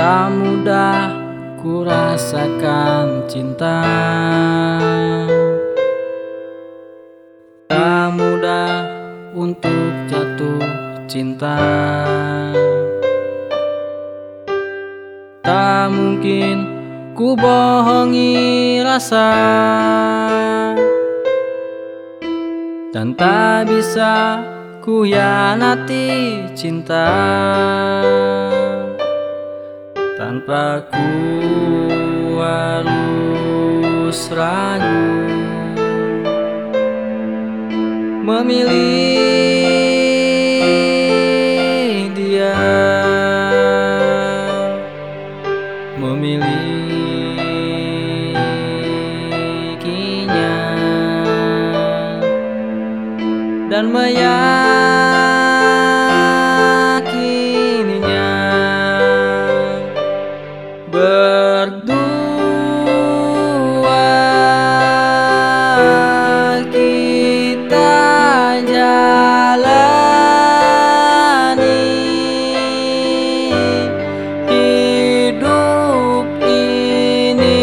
Tak mudah ku rasakan cinta, tak mudah untuk jatuh cinta. Tak mungkin ku bohongi rasa, dan tak bisa ku hianati cinta tanpa ku harus ragu memilih dia, memilikinya, dan meyakininya. Berdua kita jalani hidup ini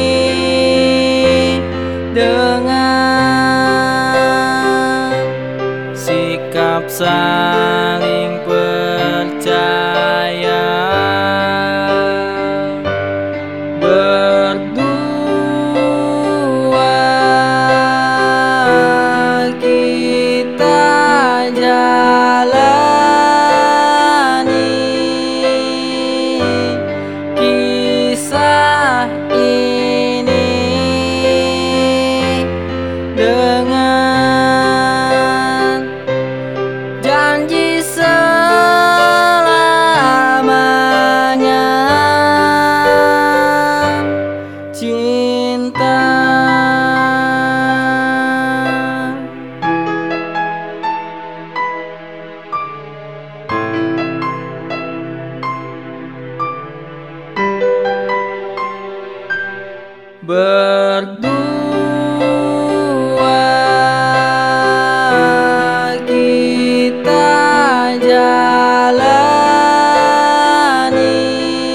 dengan sikap saling percaya. Berdua kita jalani kisah ini dengan janji selamanya. Cinta berdua kita jalani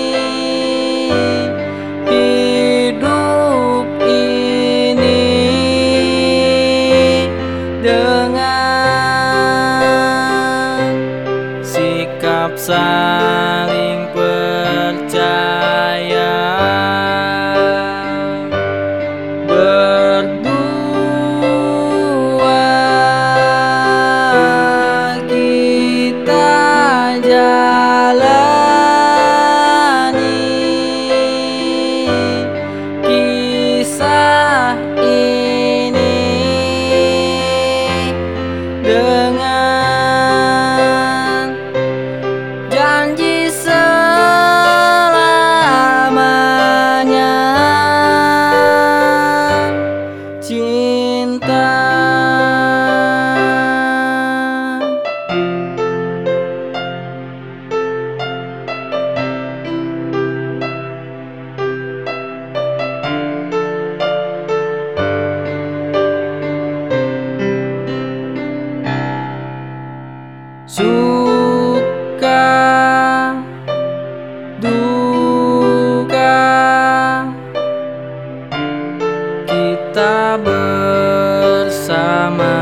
hidup ini dengan sikap saling percaya. Berdua kita jalani kisah ini dengan janji selamanya. Cinta suka duka kita bersama,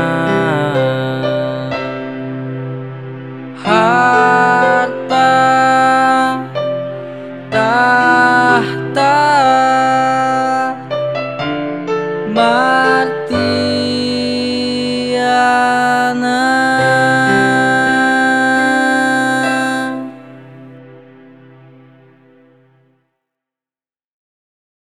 harta tak